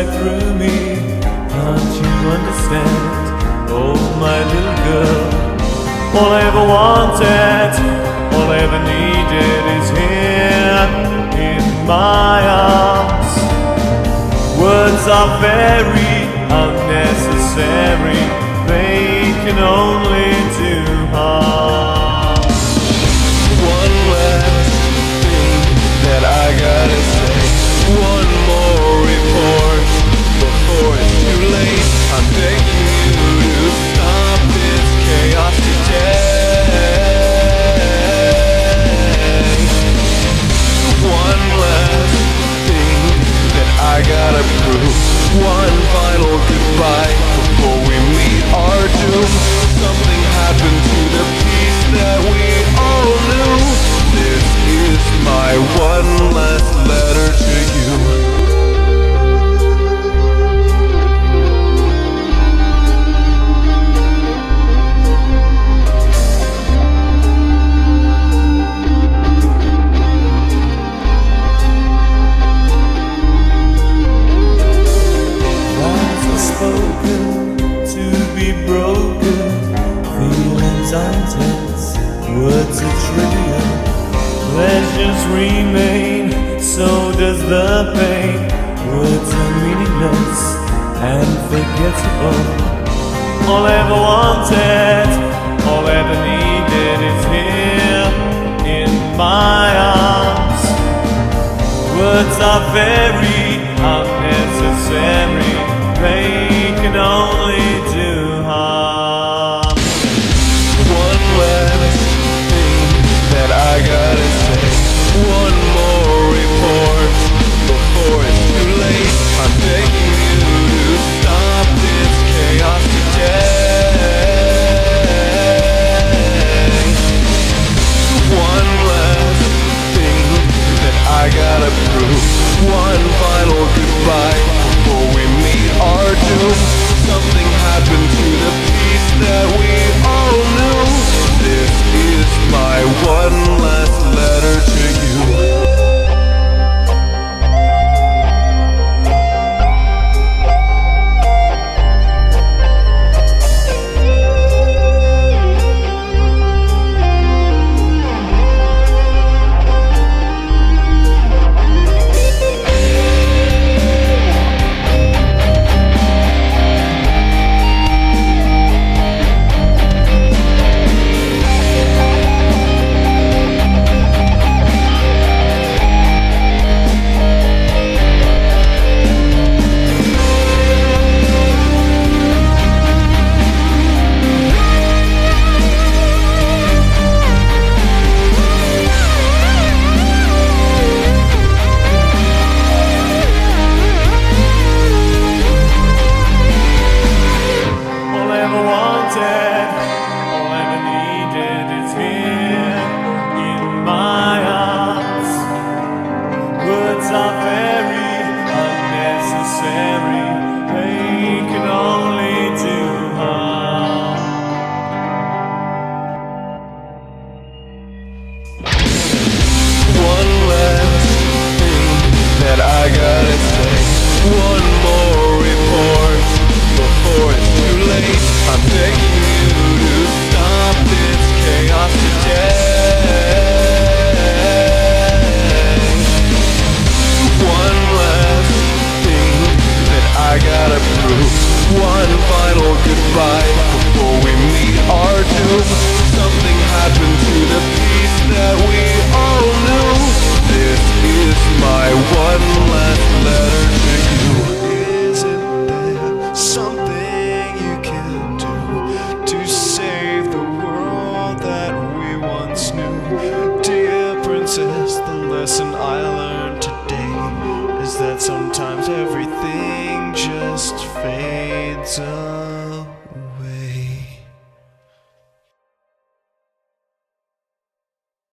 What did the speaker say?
right through me. Can't you understand? Oh, my little girl. All I ever wanted, all I ever needed is here in my arms. Words are very unnecessary, they can only do harm. One last thing that I gotta say, one more report before it's too late. I'm begging you to stop this chaos today. One last thing that I gotta prove, one final goodbye before we meet our doom. Something happened to the peace that we all knew. This is my one last letter to you. Words are trivial, pleasures remain, so does the pain. Words are meaningless and forgettable. All I ever wanted, all I ever needed is here in my arms. Words are very unnecessary, they can only do harm. One last that I gotta say, one more report before it's too late. I'm begging you to stop this chaos today. One last thing that I gotta prove, one final goodbye before we meet our doom. Something happened to the peace that we all knew. This is my one last letter to you. I gotta say, one more report before it's too late. I'm begging you to stop this chaos today. One last thing that I gotta prove, one final goodbye before we meet our doom. Something happened to the peace that we all knew. This is my one last letter to you. Isn't there something you can do to save the world that we once knew? Dear princess, the lesson I learned today is that sometimes everything just fades away.